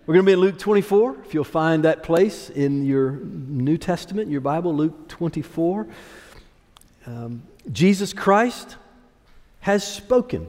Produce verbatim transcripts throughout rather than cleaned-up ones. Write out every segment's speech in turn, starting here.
We're going to be in Luke twenty-four, if you'll find that place in your New Testament, your Bible, Luke twenty-four. Um, Jesus Christ has spoken.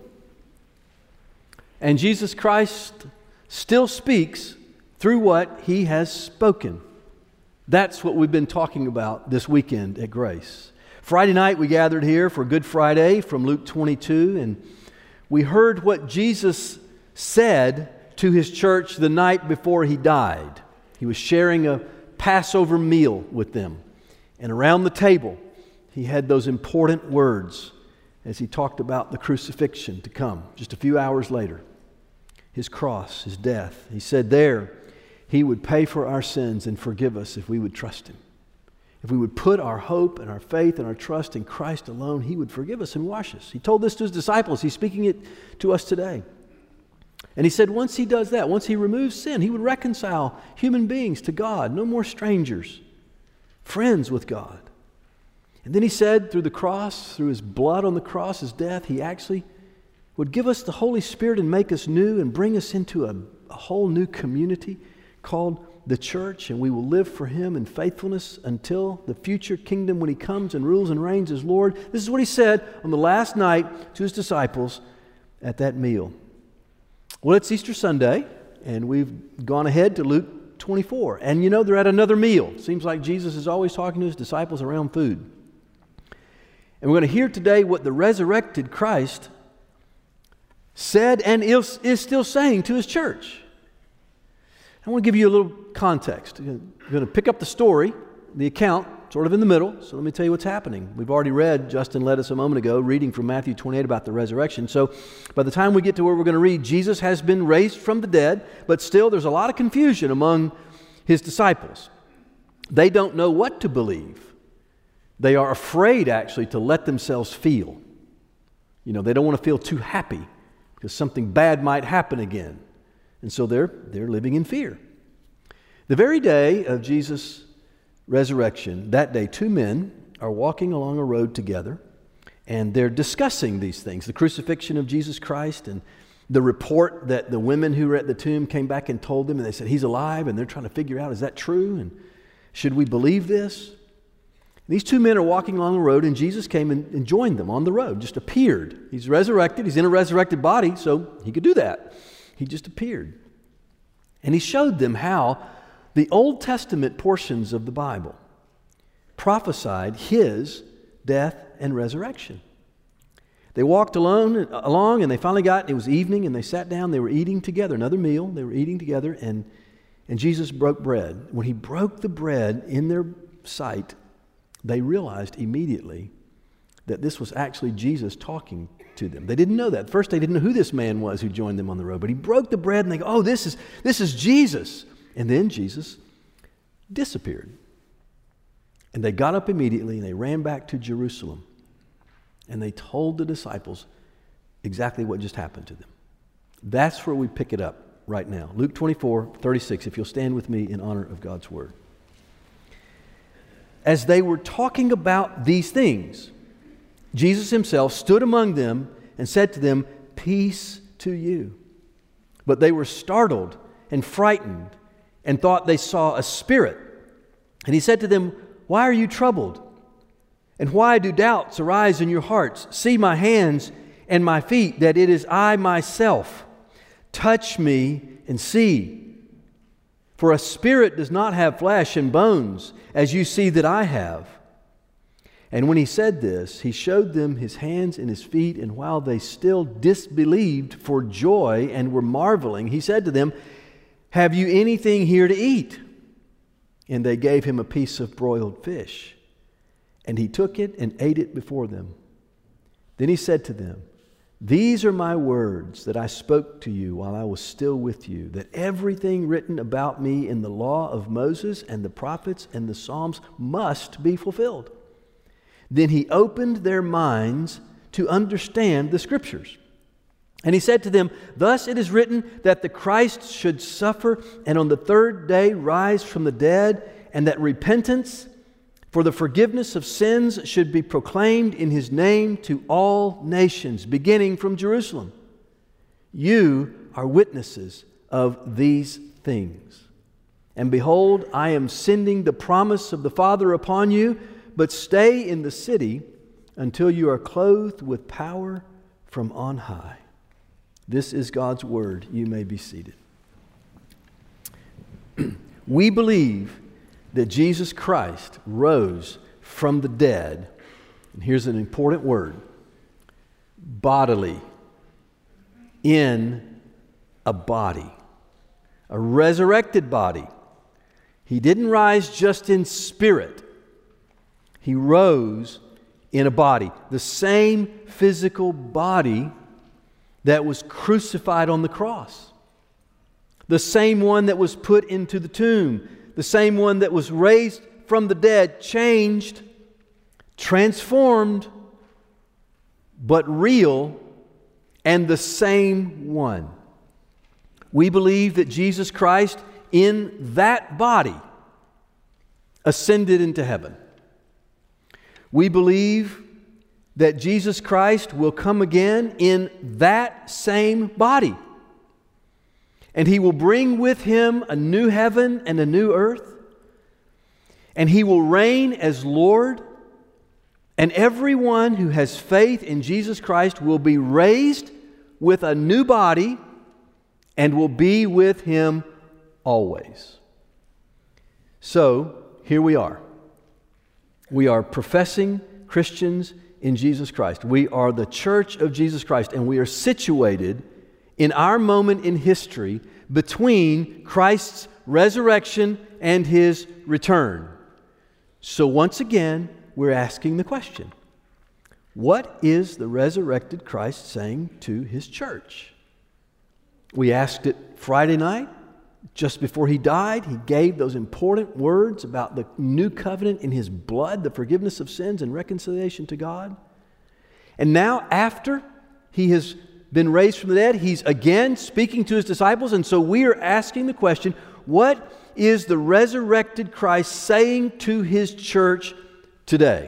And Jesus Christ still speaks through what He has spoken. That's what we've been talking about this weekend at Grace. Friday night we gathered here for Good Friday from Luke twenty-two, and we heard what Jesus said to His church the night before He died. He was sharing a Passover meal with them. And around the table, He had those important words as He talked about the crucifixion to come just a few hours later. His cross, His death. He said there, He would pay for our sins and forgive us if we would trust Him. If we would put our hope and our faith and our trust in Christ alone, He would forgive us and wash us. He told this to His disciples. He's speaking it to us today. And He said once He does that, once He removes sin, He would reconcile human beings to God. No more strangers, friends with God. And then He said through the cross, through His blood on the cross, His death, He actually would give us the Holy Spirit and make us new and bring us into a, a whole new community called the church. And we will live for Him in faithfulness until the future kingdom when He comes and rules and reigns as Lord. This is what He said on the last night to His disciples at that meal. Well, it's Easter Sunday, and we've gone ahead to Luke twenty-four. And you know, they're at another meal. Seems like Jesus is always talking to His disciples around food. And we're going to hear today what the resurrected Christ said and is, is still saying to His church. I want to give you a little context. I'm going to pick up the story, the account, sort of in the middle. So let me tell you what's happening. We've already read, Justin led us a moment ago, reading from Matthew twenty-eight about the resurrection. So by the time we get to where we're going to read, Jesus has been raised from the dead, but still there's a lot of confusion among His disciples. They don't know what to believe. They are afraid, actually, to let themselves feel. You know, they don't want to feel too happy because something bad might happen again. And so they're, they're living in fear. The very day of Jesus' resurrection, that day, two men are walking along a road together, and they're discussing these things, the crucifixion of Jesus Christ and the report that the women who were at the tomb came back and told them, and they said, He's alive, and they're trying to figure out, is that true? And should we believe this? These two men are walking along the road, and Jesus came and, and joined them on the road, just appeared. He's resurrected. He's in a resurrected body, so He could do that. He just appeared. And He showed them how the Old Testament portions of the Bible prophesied His death and resurrection. They walked alone, along, and they finally got, it was evening, and they sat down. They were eating together, another meal. They were eating together, and, and Jesus broke bread. When He broke the bread in their sight, they realized immediately that this was actually Jesus talking to them. They didn't know that. At first, they didn't know who this man was who joined them on the road. But He broke the bread, and they go, oh, this is, this is Jesus. And then Jesus disappeared. And they got up immediately, and they ran back to Jerusalem. And they told the disciples exactly what just happened to them. That's where we pick it up right now. Luke twenty-four, thirty-six, if you'll stand with me in honor of God's Word. As they were talking about these things, Jesus Himself stood among them and said to them, Peace to you. But they were startled and frightened and thought they saw a spirit. And He said to them, Why are you troubled? And why do doubts arise in your hearts? See my hands and my feet, that it is I myself. Touch me and see. For a spirit does not have flesh and bones, as you see that I have. And when He said this, He showed them His hands and His feet, and while they still disbelieved for joy and were marveling, He said to them, Have you anything here to eat? And they gave Him a piece of broiled fish. And He took it and ate it before them. Then He said to them, These are my words that I spoke to you while I was still with you, that everything written about me in the law of Moses and the prophets and the Psalms must be fulfilled. Then He opened their minds to understand the Scriptures. And He said to them, Thus it is written that the Christ should suffer and on the third day rise from the dead, and that repentance for the forgiveness of sins should be proclaimed in His name to all nations, beginning from Jerusalem. You are witnesses of these things. And behold, I am sending the promise of the Father upon you, but stay in the city until you are clothed with power from on high. This is God's word. You may be seated. We believe that Jesus Christ rose from the dead. And here's an important word: bodily, in a body, a resurrected body. He didn't rise just in spirit. He rose in a body, the same physical body that was crucified on the cross, the same one that was put into the tomb, the same one that was raised from the dead, changed, transformed, but real, and the same one. We believe that Jesus Christ, in that body, ascended into heaven. We believe that Jesus Christ will come again in that same body. And He will bring with Him a new heaven and a new earth. And He will reign as Lord. And everyone who has faith in Jesus Christ will be raised with a new body and will be with Him always. So, here we are. We are professing Christians in Jesus Christ. We are the church of Jesus Christ, and we are situated in our moment in history between Christ's resurrection and His return. So once again, we're asking the question, what is the resurrected Christ saying to His church? We asked it Friday night. Just before He died, He gave those important words about the new covenant in His blood, the forgiveness of sins and reconciliation to God. And now, after He has been raised from the dead, He's again speaking to His disciples. And so we are asking the question, what is the resurrected Christ saying to His church today?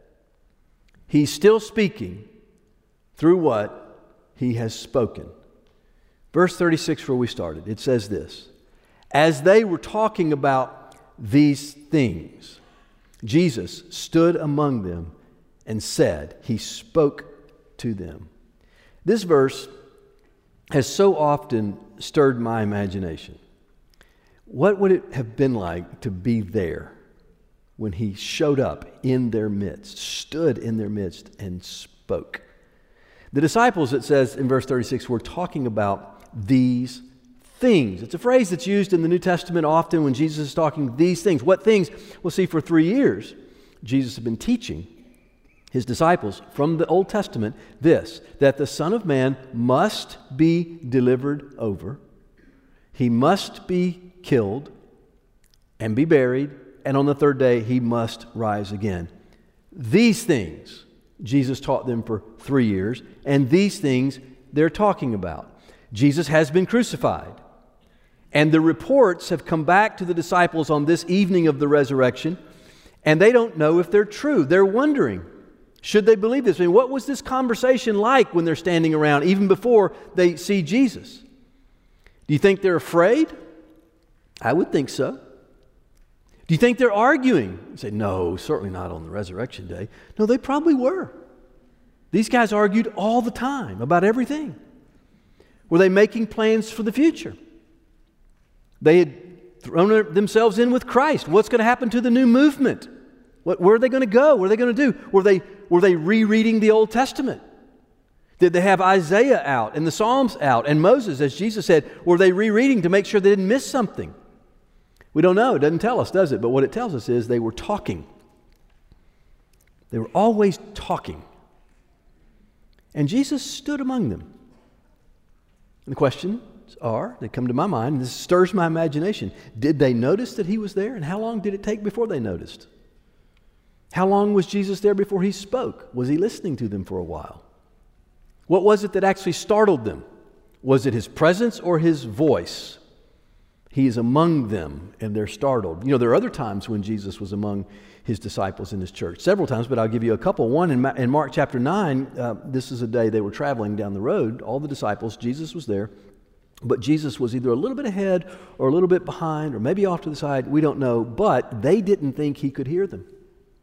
He's still speaking through what He has spoken. Verse thirty-six, where we started, it says this: as they were talking about these things, Jesus stood among them and said, He spoke to them. This verse has so often stirred my imagination. What would it have been like to be there when He showed up in their midst, stood in their midst, and spoke? The disciples, it says in verse thirty-six, were talking about these things. It's a phrase that's used in the New Testament often when Jesus is talking these things. What things? We'll see, for three years, Jesus had been teaching His disciples from the Old Testament this, that the Son of Man must be delivered over. He must be killed and be buried, and on the third day He must rise again. These things Jesus taught them for three years, and these things they're talking about. Jesus has been crucified. And the reports have come back to the disciples on this evening of the resurrection, and they don't know if they're true. They're wondering, should they believe this? I mean, what was this conversation like when they're standing around, even before they see Jesus? Do you think they're afraid? I would think so. Do you think they're arguing? You say, no, certainly not on the resurrection day. No, they probably were. These guys argued all the time about everything. Were they making plans for the future? They had thrown themselves in with Christ. What's going to happen to the new movement? What, where are they going to go? What are they going to do? Were they, were they rereading the Old Testament? Did they have Isaiah out and the Psalms out and Moses, as Jesus said, were they rereading to make sure they didn't miss something? We don't know. It doesn't tell us, does it? But what it tells us is they were talking. They were always talking. And Jesus stood among them. And the questions are, they come to my mind, and this stirs my imagination. Did they notice that He was there? And how long did it take before they noticed? How long was Jesus there before He spoke? Was He listening to them for a while? What was it that actually startled them? Was it His presence or His voice? He is among them, and they're startled. You know, there are other times when Jesus was among His disciples in His church. Several times, but I'll give you a couple. One, in, Ma- in Mark chapter nine, uh, this is a day they were traveling down the road. All the disciples, Jesus was there. But Jesus was either a little bit ahead or a little bit behind or maybe off to the side. We don't know. But they didn't think he could hear them.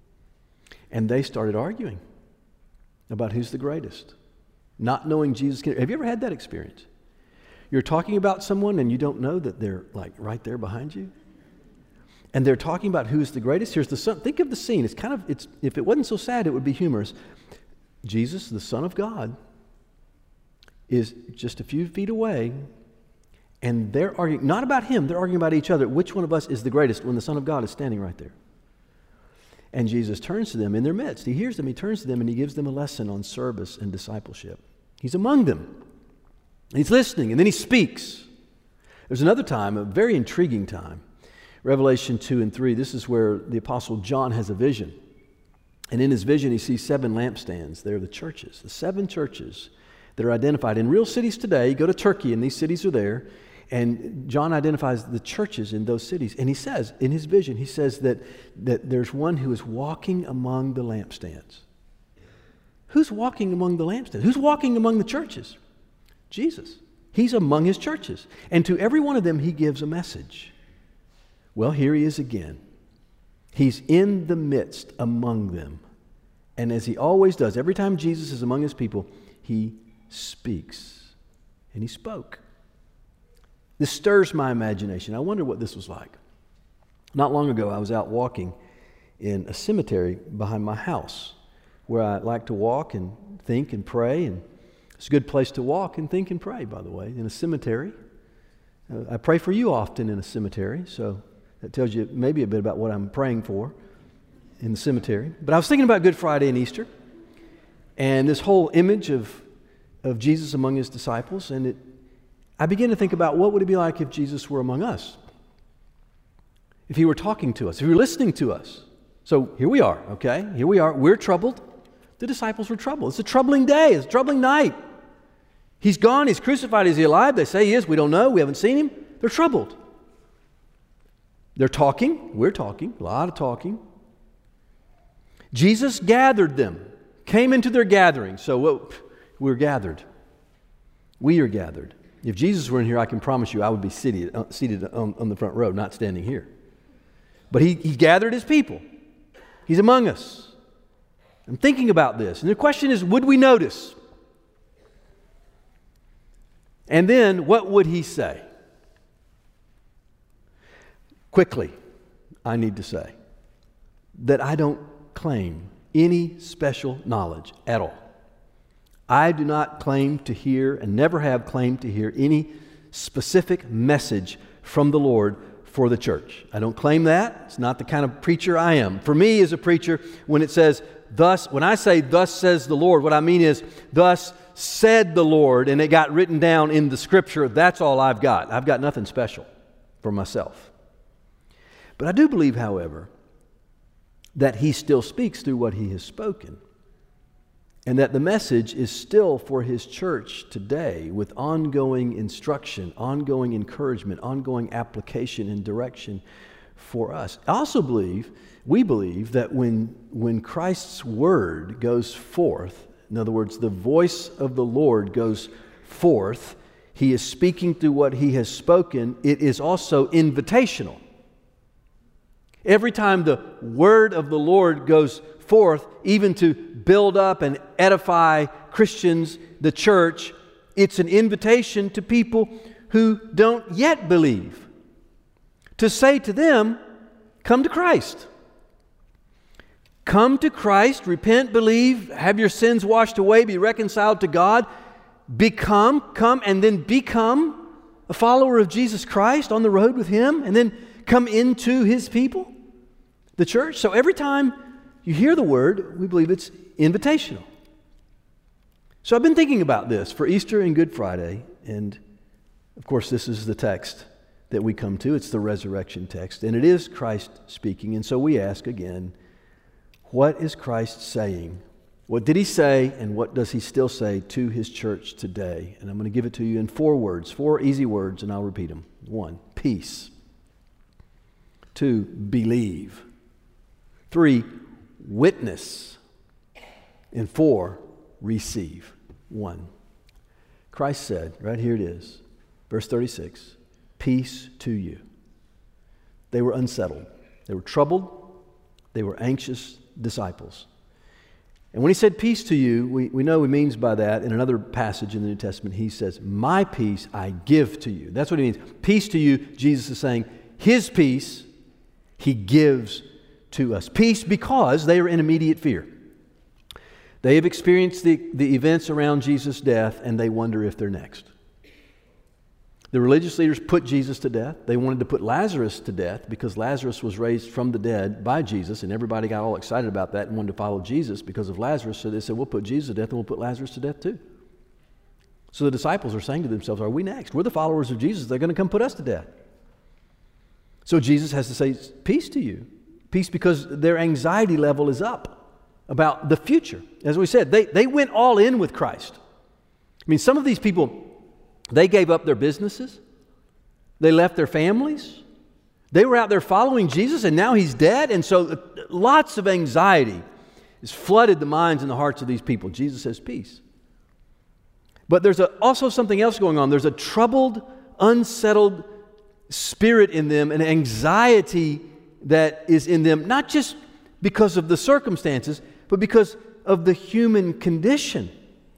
And they started arguing about who's the greatest. Not knowing Jesus can. Have you ever had that experience? You're talking about someone and you don't know that they're like right there behind you. And they're talking about who's the greatest. Here's the son. Think of the scene. It's kind of, it's, if it wasn't so sad, it would be humorous. Jesus, the Son of God, is just a few feet away, and they're arguing, not about him, they're arguing about each other. Which one of us is the greatest when the Son of God is standing right there? And Jesus turns to them in their midst. He hears them, he turns to them, and he gives them a lesson on service and discipleship. He's among them. He's listening, and then he speaks. There's another time, a very intriguing time. Revelation two and three, this is where the Apostle John has a vision. And in his vision, he sees seven lampstands. They're the churches, the seven churches that are identified in real cities today. You go to Turkey, and these cities are there. And John identifies the churches in those cities. And he says, in his vision, he says that, that there's one who is walking among the lampstands. Who's walking among the lampstands? Who's walking among the churches? Jesus. He's among his churches. And to every one of them, he gives a message. Well, here he is again. He's in the midst among them. And as he always does, every time Jesus is among his people, he speaks. And he spoke. This stirs my imagination. I wonder what this was like. Not long ago, I was out walking in a cemetery behind my house where I like to walk and think and pray. And it's a good place to walk and think and pray, by the way, in a cemetery. Uh, I pray for you often in a cemetery, so that tells you maybe a bit about what I'm praying for in the cemetery. But I was thinking about Good Friday and Easter and this whole image of, of Jesus among his disciples, and it, I began to think about what would it be like if Jesus were among us, if he were talking to us, if he were listening to us. So here we are, okay? Here we are. We're troubled. The disciples were troubled. It's a troubling day. It's a troubling night. He's gone. He's crucified. Is he alive? They say he is. We don't know. We haven't seen him. They're troubled. They're talking. We're talking. A lot of talking. Jesus gathered them, came into their gathering. So well, we're gathered. We are gathered. If Jesus were in here, I can promise you I would be seated, uh, seated on, on the front row, not standing here. But he, he gathered his people. He's among us. I'm thinking about this. And the question is, would we notice? And then, what would he say? Quickly, I need to say that I don't claim any special knowledge at all. I do not claim to hear and never have claimed to hear any specific message from the Lord for the church. I don't claim that. It's not the kind of preacher I am. For me as a preacher, when it says, thus, when I say, thus says the Lord, what I mean is, thus said the Lord, and it got written down in the scripture, that's all I've got. I've got nothing special for myself. But I do believe, however, that he still speaks through what he has spoken, and that the message is still for his church today with ongoing instruction, ongoing encouragement, ongoing application and direction for us. I also believe, we believe, that when, when Christ's word goes forth, in other words, the voice of the Lord goes forth, he is speaking through what he has spoken, it is also invitational. Every time the word of the Lord goes forth, even to build up and edify Christians, the church, it's an invitation to people who don't yet believe, to say to them, come to Christ. Come to Christ, repent, believe, have your sins washed away, be reconciled to God, become, come, and then become a follower of Jesus Christ on the road with him, and then come into his people, the church. So every time you hear the word, we believe it's invitational. So I've been thinking about this for Easter and Good Friday, and of course this is the text that we come to. It's the resurrection text, and it is Christ speaking. And so we ask again, what is Christ saying? What did he say, and what does he still say to his church today? And I'm going to give it to you in four words, four easy words, and I'll repeat them. One, peace. Two, believe. Three, witness. And four, receive. One, Christ said, right here it is, Verse thirty-six, peace to you. They were unsettled. They were troubled. They were anxious disciples. And when he said peace to you, we, we know he means by that, in another passage in the New Testament, he says, my peace I give to you. That's what he means. Peace to you, Jesus is saying, his peace he gives to us. Peace because they are in immediate fear. They have experienced the, the events around Jesus' death, and they wonder if they're next. The religious leaders put Jesus to death. They wanted to put Lazarus to death because Lazarus was raised from the dead by Jesus, and everybody got all excited about that and wanted to follow Jesus because of Lazarus. So they said, we'll put Jesus to death and we'll put Lazarus to death too. So the disciples are saying to themselves, are we next? We're the followers of Jesus. They're going to come put us to death. So Jesus has to say, peace to you. Peace because their anxiety level is up about the future. As we said, they, they went all in with Christ. I mean, some of these people, they gave up their businesses. They left their families. They were out there following Jesus, and now he's dead. And so lots of anxiety has flooded the minds and the hearts of these people. Jesus says peace. But there's a, also something else going on. There's a troubled, unsettled spirit in them, an anxiety that is in them, not just because of the circumstances, but because of the human condition.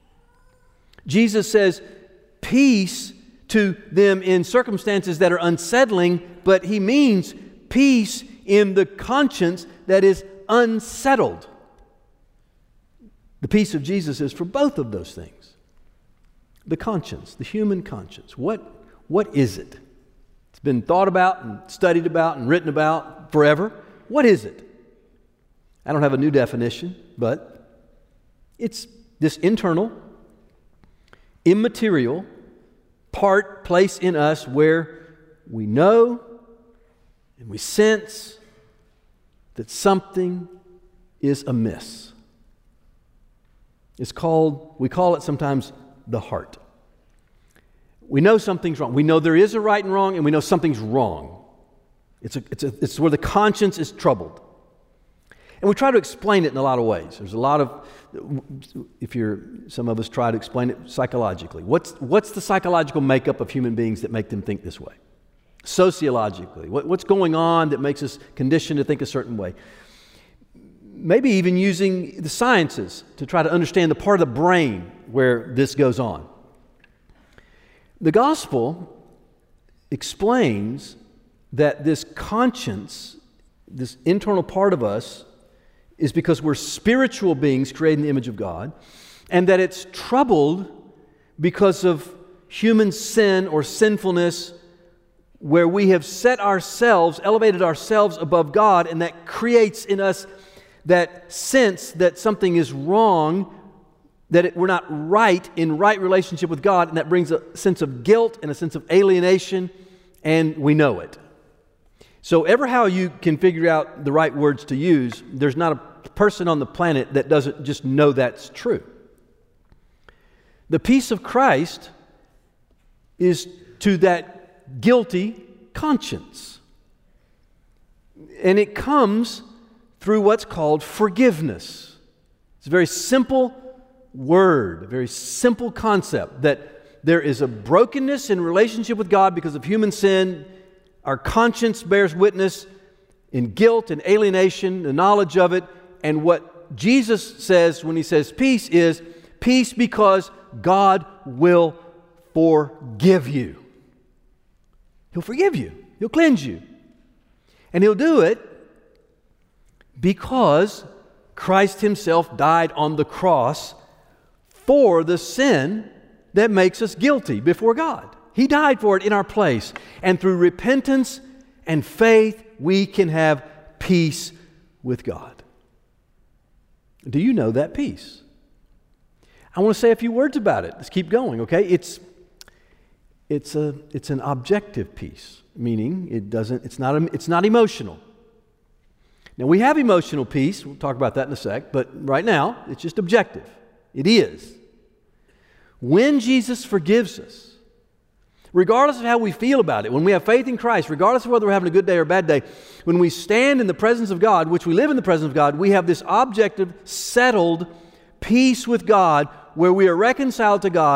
Jesus says, peace to them in circumstances that are unsettling, but he means peace in the conscience that is unsettled. The peace of Jesus is for both of those things. The conscience, the human conscience. What, what is it? It's been thought about and studied about and written about forever. What is it? I don't have a new definition, but it's this internal, immaterial part, place in us where we know and we sense that something is amiss. It's called, we call it sometimes the heart. We know something's wrong. We know there is a right and wrong, and we know something's wrong. It's, a, it's, a, it's where the conscience is troubled. And we try to explain it in a lot of ways. There's a lot of, if you're, some of us try to explain it psychologically. What's, what's the psychological makeup of human beings that make them think this way? Sociologically, what, what's going on that makes us conditioned to think a certain way? Maybe even using the sciences to try to understand the part of the brain where this goes on. The gospel explains that this conscience, this internal part of us, is because we're spiritual beings created in the image of God, and that it's troubled because of human sin or sinfulness, where we have set ourselves, elevated ourselves above God, and that creates in us that sense that something is wrong, that it, we're not right in right relationship with God, and that brings a sense of guilt and a sense of alienation, and we know it. So ever how you can figure out the right words to use, there's not a person on the planet that doesn't just know that's true. The peace of Christ is to that guilty conscience. And it comes through what's called forgiveness. It's a very simple word, a very simple concept, that there is a brokenness in relationship with God because of human sin. Our conscience bears witness in guilt and alienation, the knowledge of it. And what Jesus says when he says peace is peace because God will forgive you. He'll forgive you. He'll cleanse you. And He'll do it because Christ Himself died on the cross for the sin that makes us guilty before God. He died for it in our place. And through repentance and faith, we can have peace with God. Do you know that peace? I want to say a few words about it. Let's keep going, okay? It's it's a it's an objective peace, meaning it doesn't it's not it's not emotional. Now we have emotional peace. We'll talk about that in a sec, but right now it's just objective. It is. When Jesus forgives us, regardless of how we feel about it, when we have faith in Christ, regardless of whether we're having a good day or a bad day, when we stand in the presence of God, which we live in the presence of God, we have this objective, settled peace with God where we are reconciled to God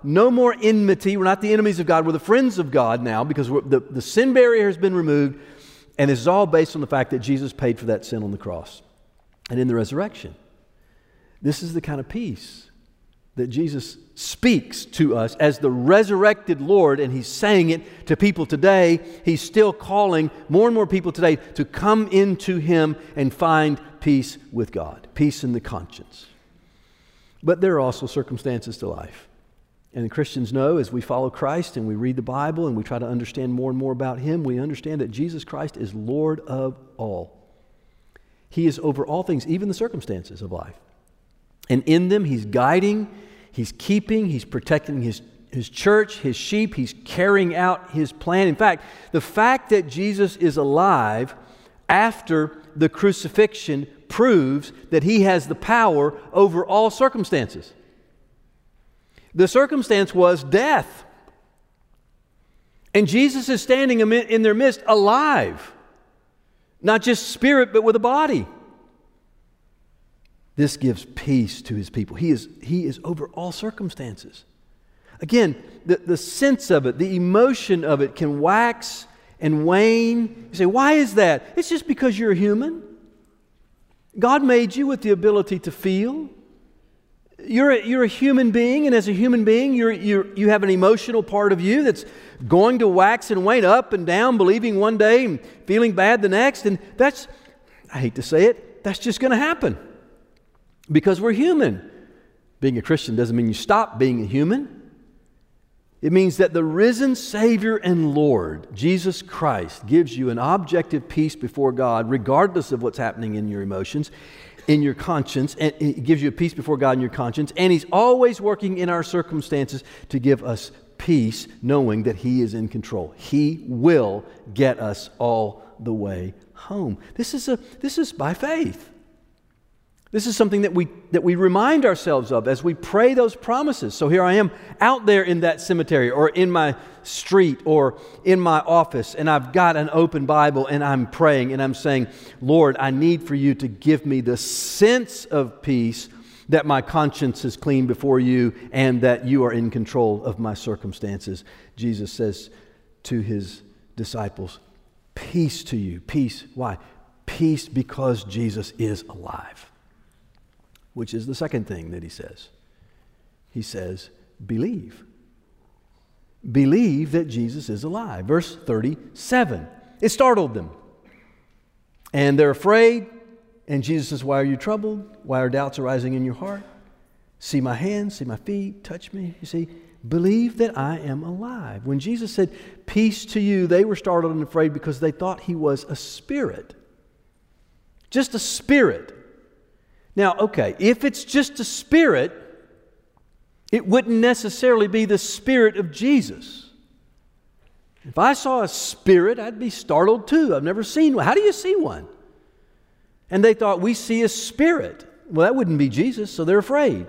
No more enmity. We're not the enemies of God. We're the friends of God now because we're, the, the sin barrier has been removed. And this is all based on the fact that Jesus paid for that sin on the cross and in the resurrection. This is the kind of peace that Jesus speaks to us as the resurrected Lord, and He's saying it to people today. He's still calling more and more people today to come into Him and find peace with God, peace in the conscience. But there are also circumstances to life. And the Christians know, as we follow Christ and we read the Bible and we try to understand more and more about Him, we understand that Jesus Christ is Lord of all. He is over all things, even the circumstances of life. And in them, He's guiding, He's keeping, He's protecting His, His church, His sheep. He's carrying out His plan. In fact, the fact that Jesus is alive after the crucifixion proves that He has the power over all circumstances. The circumstance was death. And Jesus is standing in their midst alive. Not just spirit, but with a body. This gives peace to His people. He is, he is over all circumstances. Again, the, the sense of it, the emotion of it can wax and wane. You say, why is that? It's just because you're a human. God made you with the ability to feel. You're a, you're a human being, and as a human being, you're, you're, you have an emotional part of you that's going to wax and wane, up and down, believing one day and feeling bad the next. And that's, I hate to say it, that's just going to happen. Because we're human. Being a Christian doesn't mean you stop being a human. It means that the risen Savior and Lord, Jesus Christ, gives you an objective peace before God, regardless of what's happening in your emotions, in your conscience. And it gives you a peace before God in your conscience. And He's always working in our circumstances to give us peace, knowing that He is in control. He will get us all the way home. This is a this is by faith. This is something that we that we remind ourselves of as we pray those promises. So here I am out there in that cemetery or in my street or in my office, and I've got an open Bible and I'm praying and I'm saying, Lord, I need for you to give me the sense of peace that my conscience is clean before you and that you are in control of my circumstances. Jesus says to His disciples, peace to you. Peace. Why? Peace because Jesus is alive. Which is the second thing that He says. He says, believe. Believe that Jesus is alive. Verse thirty-seven. It startled them. And they're afraid. And Jesus says, why are you troubled? Why are doubts arising in your heart? See my hands, see my feet, touch me. You see, believe that I am alive. When Jesus said, peace to you, they were startled and afraid because they thought He was a spirit. Just a spirit. Now, okay, if it's just a spirit, it wouldn't necessarily be the Spirit of Jesus. If I saw a spirit, I'd be startled too. I've never seen one. How do you see one? And they thought, we see a spirit. Well, that wouldn't be Jesus, so they're afraid.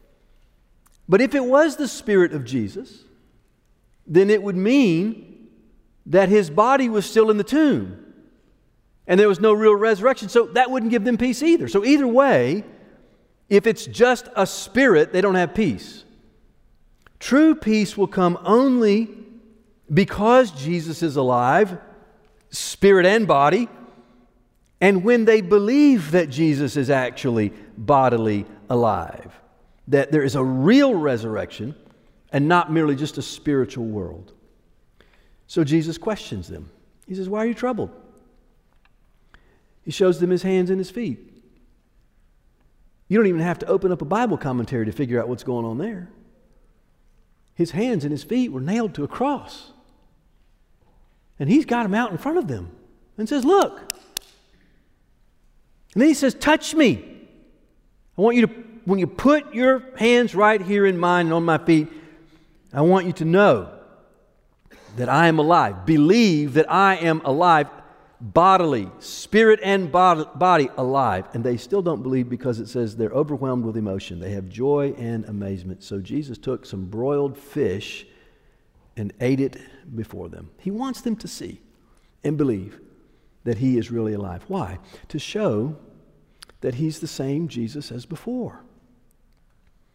But if it was the Spirit of Jesus, then it would mean that His body was still in the tomb. And there was no real resurrection, so that wouldn't give them peace either. So either way, if it's just a spirit, they don't have peace. True peace will come only because Jesus is alive, spirit and body, and when they believe that Jesus is actually bodily alive, that there is a real resurrection and not merely just a spiritual world. So Jesus questions them. He says, why are you troubled? He shows them His hands and His feet. You don't even have to open up a Bible commentary to figure out what's going on there. His hands and His feet were nailed to a cross. And He's got them out in front of them and says, look. And then He says, touch me. I want you to, when you put your hands right here in mine and on my feet, I want you to know that I am alive. Believe that I am alive. Bodily, spirit and body alive. And they still don't believe because it says they're overwhelmed with emotion. They have joy and amazement. So Jesus took some broiled fish and ate it before them. He wants them to see and believe that He is really alive. Why? To show that He's the same Jesus as before.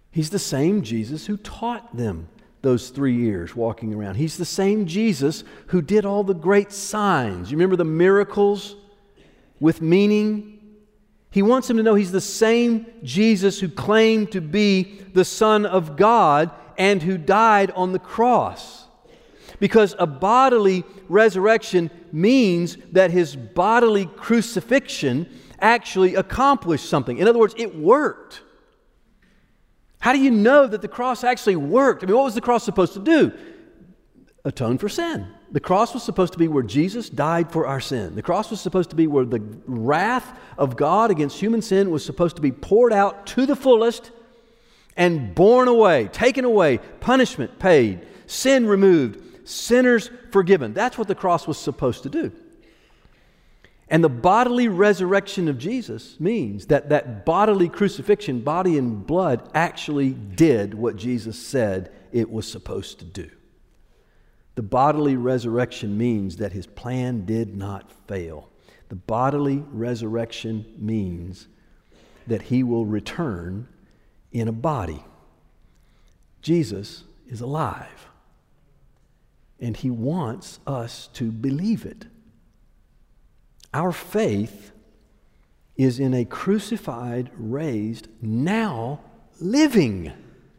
He's the same Jesus who taught them those three years walking around. He's the same Jesus who did all the great signs. You remember the miracles with meaning? He wants them to know He's the same Jesus who claimed to be the Son of God and who died on the cross. Because a bodily resurrection means that His bodily crucifixion actually accomplished something. In other words, it worked. How do you know that the cross actually worked? I mean, what was the cross supposed to do? Atone for sin. The cross was supposed to be where Jesus died for our sin. The cross was supposed to be where the wrath of God against human sin was supposed to be poured out to the fullest and borne away, taken away, punishment paid, sin removed, sinners forgiven. That's what the cross was supposed to do. And the bodily resurrection of Jesus means that that bodily crucifixion, body and blood, actually did what Jesus said it was supposed to do. The bodily resurrection means that His plan did not fail. The bodily resurrection means that He will return in a body. Jesus is alive, and He wants us to believe it. Our faith is in a crucified, raised, now living,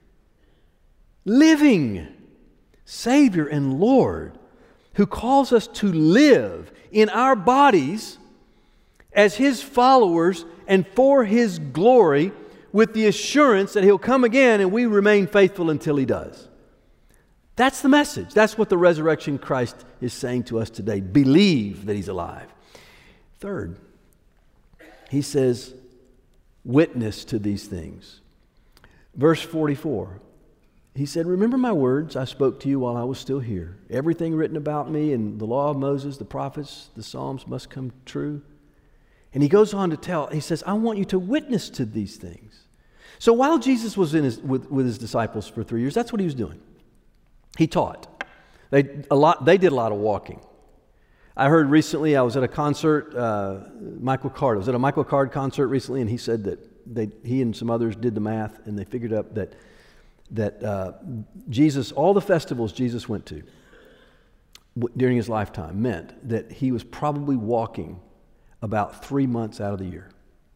living Savior and Lord who calls us to live in our bodies as His followers and for His glory, with the assurance that He'll come again and we remain faithful until He does. That's the message. That's what the resurrection Christ is saying to us today. Believe that He's alive. Third, He says, witness to these things. Verse forty-four, He said, remember my words I spoke to you while I was still here. Everything written about me in the law of Moses, the prophets, the Psalms must come true. And He goes on to tell, He says, I want you to witness to these things. So while Jesus was in his, with, with His disciples for three years, that's what He was doing. He taught. They, a lot, they did a lot of walking. I heard recently, I was at a concert, uh, Michael Card. I was at a Michael Card concert recently, and he said that they, he and some others did the math, and they figured out that that uh, Jesus, all the festivals Jesus went to w- during His lifetime meant that He was probably walking about three months out of the year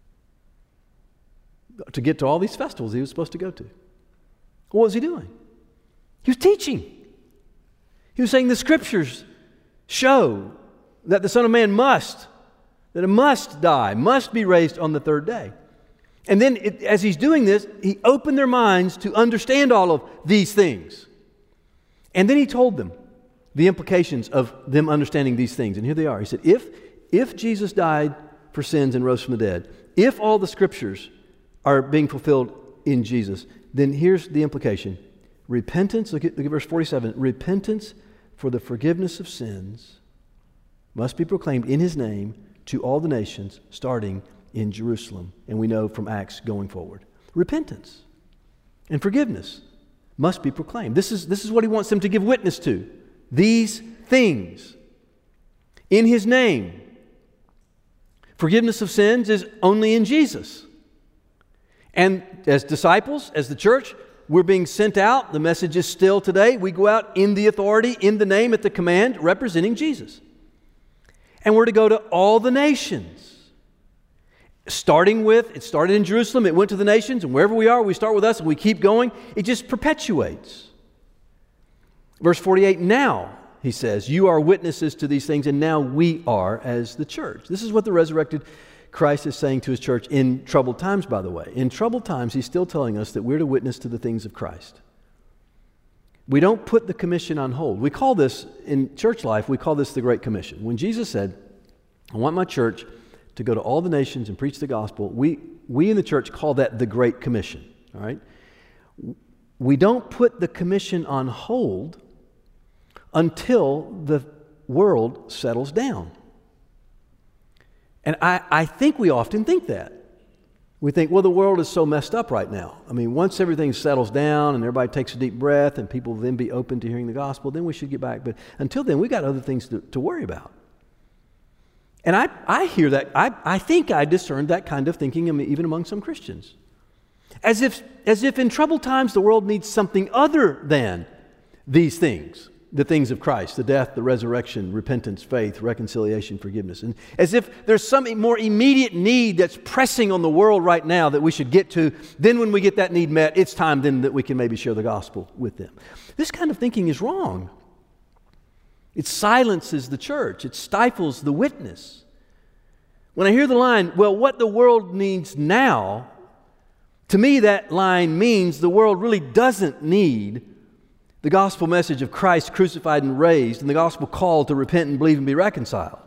to get to all these festivals He was supposed to go to. What was He doing? He was teaching. He was saying the Scriptures show that the Son of Man must, that it must die, must be raised on the third day. And then it, as He's doing this, He opened their minds to understand all of these things. And then He told them the implications of them understanding these things. And here they are. He said, if, if Jesus died for sins and rose from the dead, if all the Scriptures are being fulfilled in Jesus, then here's the implication. Repentance, look at, look at verse forty-seven, repentance for the forgiveness of sins must be proclaimed in His name to all the nations, starting in Jerusalem. And we know from Acts going forward. Repentance and forgiveness must be proclaimed. This is, this is what He wants them to give witness to. These things in His name. Forgiveness of sins is only in Jesus. And as disciples, as the church, we're being sent out. The message is still today. We go out in the authority, in the name, at the command, representing Jesus. And we're to go to all the nations. Starting with, it started in Jerusalem, it went to the nations, and wherever we are, we start with us, and we keep going. It just perpetuates. Verse forty-eight, now, He says, you are witnesses to these things, and now we are as the church. This is what the resurrected Christ is saying to His church in troubled times, by the way. In troubled times, He's still telling us that we're to witness to the things of Christ. We don't put the commission on hold. We call this, in church life, we call this the Great Commission. When Jesus said, I want my church to go to all the nations and preach the gospel, we, we in the church call that the Great Commission. All right? We don't put the commission on hold until the world settles down. And I, I think we often think that. We think, well, the world is so messed up right now. I mean, once everything settles down and everybody takes a deep breath and people then be open to hearing the gospel, then we should get back. But until then, we got other things to, to worry about. And I, I hear that. I, I think I discerned that kind of thinking even among some Christians. As if, as if in troubled times the world needs something other than these things, the things of Christ, the death, the resurrection, repentance, faith, reconciliation, forgiveness. And as if there's some more immediate need that's pressing on the world right now that we should get to. Then when we get that need met, it's time then that we can maybe share the gospel with them. This kind of thinking is wrong. It silences the church. It stifles the witness. When I hear the line, well, what the world needs now, to me that line means the world really doesn't need the gospel message of Christ crucified and raised and the gospel call to repent and believe and be reconciled.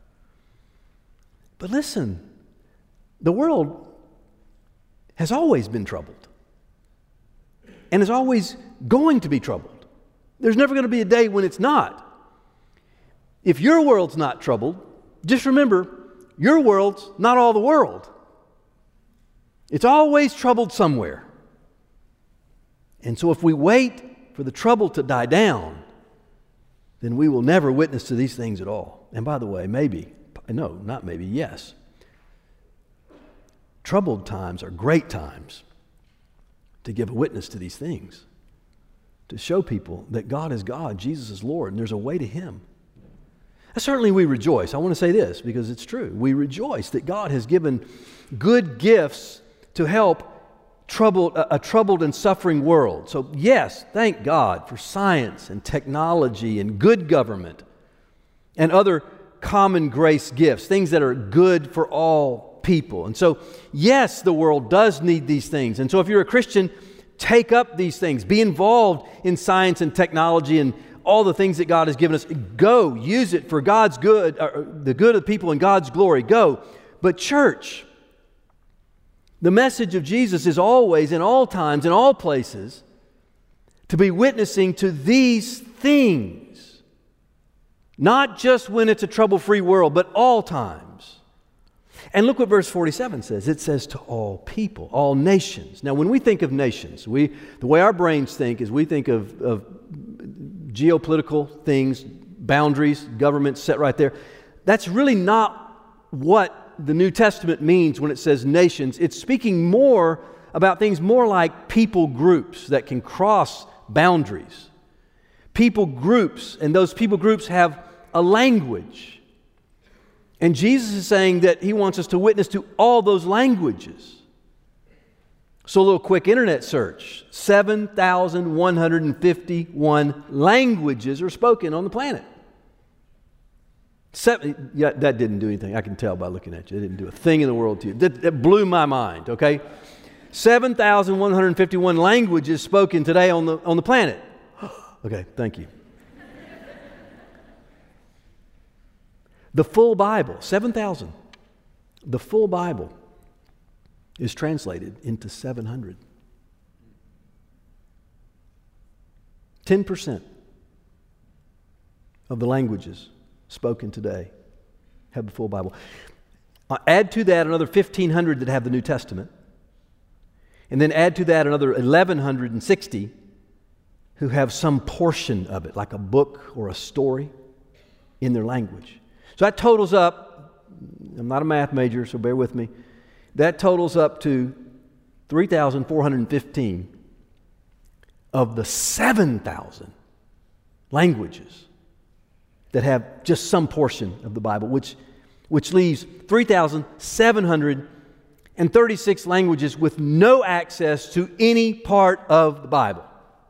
But listen, the world has always been troubled and is always going to be troubled. There's never going to be a day when it's not. If your world's not troubled, just remember, your world's not all the world. It's always troubled somewhere. And so if we wait for the trouble to die down, then we will never witness to these things at all. And by the way, maybe, no, not maybe, yes. Troubled times are great times to give a witness to these things, to show people that God is God, Jesus is Lord, and there's a way to Him. Certainly we rejoice. I want to say this because it's true. We rejoice that God has given good gifts to help troubled, a, a troubled and suffering world. So yes, thank God for science and technology and good government and other common grace gifts, things that are good for all people. And so yes, the world does need these things. And so if you're a Christian, take up these things. Be involved in science and technology and all the things that God has given us. Go, use it for God's good, uh, the good of the people and God's glory. Go. But church, the message of Jesus is always, in all times, in all places, to be witnessing to these things. Not just when it's a trouble-free world, but all times. And look what verse forty-seven says. It says to all people, all nations. Now, when we think of nations, we the way our brains think is we think of, of geopolitical things, boundaries, governments set right there. That's really not what the New Testament means when it says nations. It's speaking more about things more like people groups that can cross boundaries. People groups, and those people groups have a language. And Jesus is saying that He wants us to witness to all those languages. So a little quick internet search. seven thousand one hundred fifty-one languages are spoken on the planet. Seven, yeah, that didn't do anything. I can tell by looking at you. It didn't do a thing in the world to you. That, that blew my mind, okay? seven thousand one hundred fifty-one languages spoken today on the, on the planet. Okay, thank you. The full Bible, seven thousand. The full Bible is translated into seven hundred. ten percent of the languages spoken today have the full Bible. Uh, add to that another fifteen hundred that have the New Testament. And then add to that another eleven sixty who have some portion of it, like a book or a story in their language. So that totals up, I'm not a math major, so bear with me. That totals up to three thousand four hundred fifteen of the seven thousand languages that have just some portion of the Bible, which, which leaves three thousand seven hundred thirty-six languages with no access to any part of the Bible.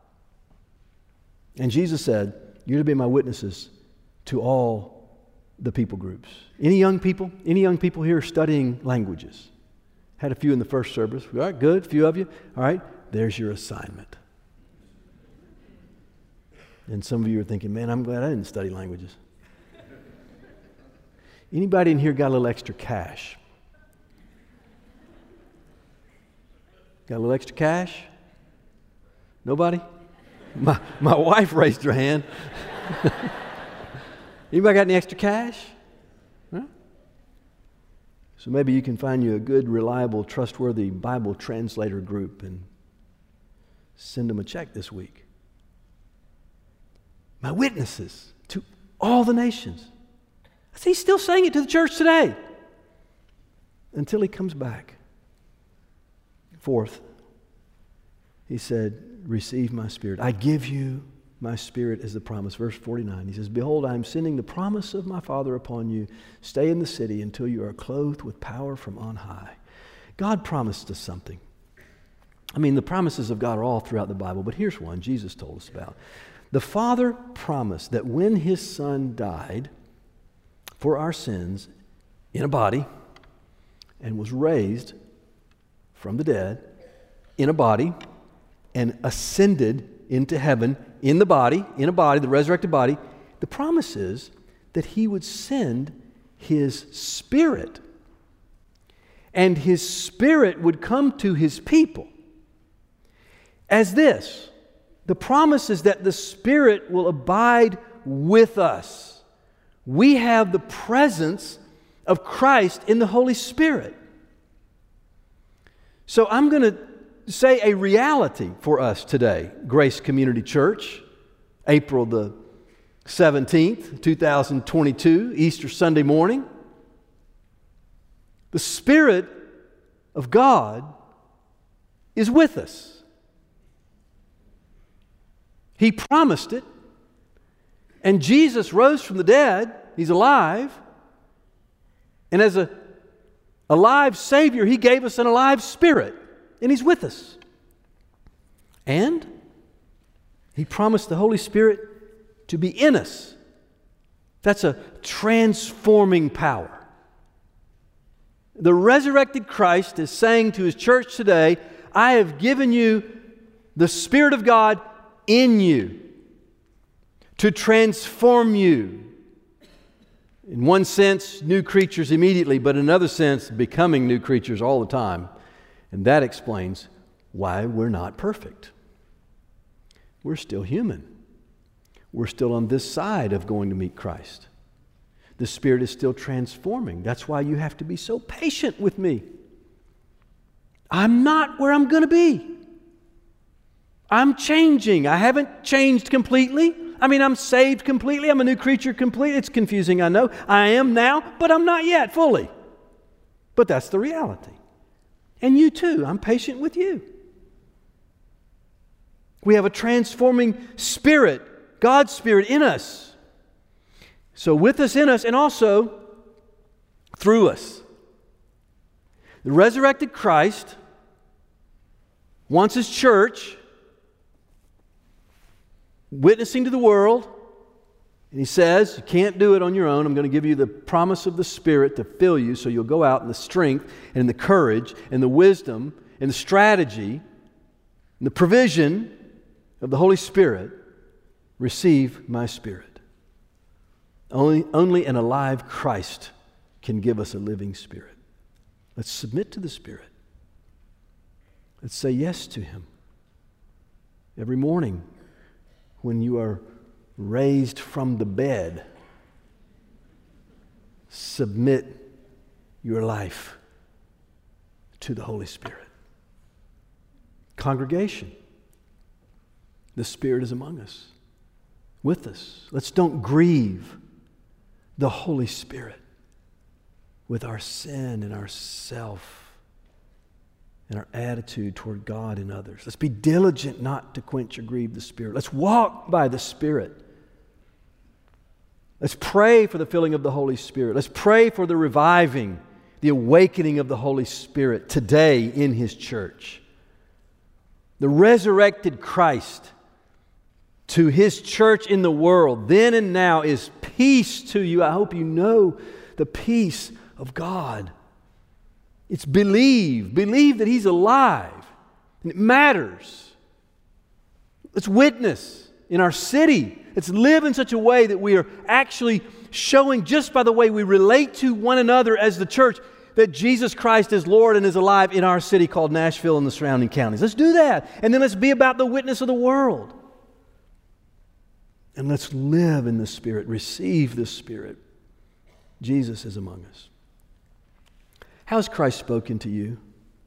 And Jesus said, "You're to be my witnesses to all the people groups." Any young people? Any young people here studying languages? Had a few in the first service. All right, good. A few of you. All right, there's your assignment. And some of you are thinking, man, I'm glad I didn't study languages. Anybody in here got a little extra cash? Got a little extra cash? Nobody? My, my wife raised her hand. Anybody got any extra cash? Huh? So maybe you can find you a good, reliable, trustworthy Bible translator group and send them a check this week. My witnesses to all the nations. He's still saying it to the church today until He comes back. Fourth, He said, receive my Spirit. I give you my Spirit as the promise. Verse forty-nine, he says, behold, I am sending the promise of my Father upon you. Stay in the city until you are clothed with power from on high. God promised us something. I mean, the promises of God are all throughout the Bible, but here's one Jesus told us about. The Father promised that when His Son died for our sins in a body and was raised from the dead in a body and ascended into heaven in the body, in a body, the resurrected body, the promise is that He would send His Spirit. And His Spirit would come to His people as this. The promise is that the Spirit will abide with us. We have the presence of Christ in the Holy Spirit. So I'm going to say a reality for us today. Grace Community Church, April the seventeenth, two thousand twenty-two, Easter Sunday morning. The Spirit of God is with us. He promised it. And Jesus rose from the dead. He's alive. And as a alive Savior, He gave us an alive Spirit. And He's with us. And He promised the Holy Spirit to be in us. That's a transforming power. The resurrected Christ is saying to His church today, I have given you the Spirit of God in you to transform you. In one sense, new creatures immediately, but in another sense, becoming new creatures all the time. And that explains why we're not perfect. We're still human. We're still on this side of going to meet Christ. The Spirit is still transforming. That's why you have to be so patient with me. I'm not where I'm going to be. I'm changing. I haven't changed completely. I mean, I'm saved completely. I'm a new creature completely. It's confusing, I know. I am now, but I'm not yet fully. But that's the reality. And you too. I'm patient with you. We have a transforming Spirit, God's Spirit in us. So with us, in us, and also through us. The resurrected Christ wants His church witnessing to the world. And He says, you can't do it on your own. I'm going to give you the promise of the Spirit to fill you so you'll go out in the strength and in the courage and the wisdom and the strategy and the provision of the Holy Spirit. Receive my Spirit. Only, only an alive Christ can give us a living Spirit. Let's submit to the Spirit. Let's say yes to Him. Every morning when you are raised from the bed, submit your life to the Holy Spirit. Congregation, the Spirit is among us, with us. Let's don't grieve the Holy Spirit with our sin and our self and our attitude toward God and others. Let's be diligent not to quench or grieve the Spirit. Let's walk by the Spirit. Let's pray for the filling of the Holy Spirit. Let's pray for the reviving, the awakening of the Holy Spirit today in His church. The resurrected Christ to His church in the world, then and now, is peace to you. I hope you know the peace of God. It's believe. Believe that He's alive. And it matters. Let's witness in our city. Let's live in such a way that we are actually showing, just by the way we relate to one another as the church, that Jesus Christ is Lord and is alive in our city called Nashville and the surrounding counties. Let's do that. And then let's be about the witness of the world. And let's live in the Spirit, receive the Spirit. Jesus is among us. How has Christ spoken to you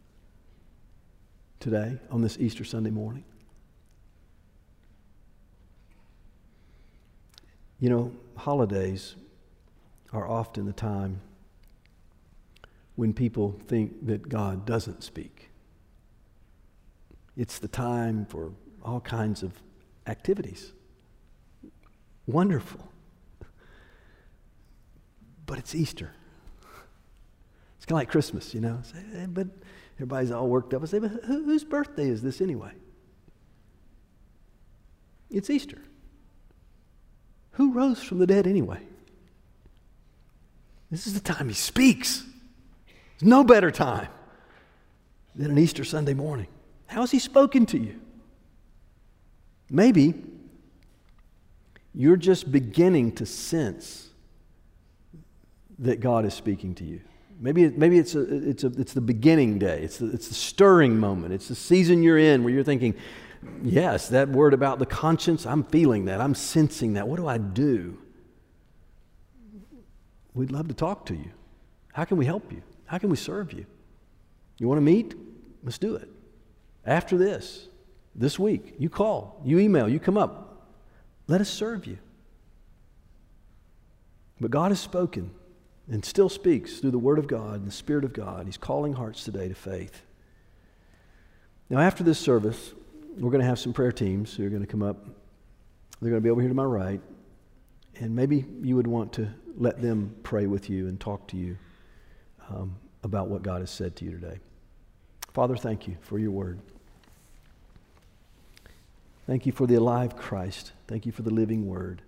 today on this Easter Sunday morning? You know, holidays are often the time when people think that God doesn't speak. It's the time for all kinds of activities. Wonderful. But it's Easter. It's kind of like Christmas, you know. Say, but everybody's all worked up. I say, but who, whose birthday is this anyway? It's Easter. Who rose from the dead anyway? This is the time he speaks. There's no better time than an Easter Sunday morning. How has he spoken to you? Maybe you're just beginning to sense that God is speaking to you. Maybe, maybe it's, a, it's, a, it's the beginning day. It's the, it's the stirring moment. It's the season you're in where you're thinking, yes, that word about the conscience, I'm feeling that. I'm sensing that. What do I do? We'd love to talk to you. How can we help you? How can we serve you? You want to meet? Let's do it. After this, this week, you call, you email, you come up. Let us serve you. But God has spoken and still speaks through the Word of God and the Spirit of God. He's calling hearts today to faith. Now, after this service, we're going to have some prayer teams who are going to come up. They're going to be over here to my right. And maybe you would want to let them pray with you and talk to you um, about what God has said to you today. Father, thank you for your word. Thank you for the alive Christ. Thank you for the living word.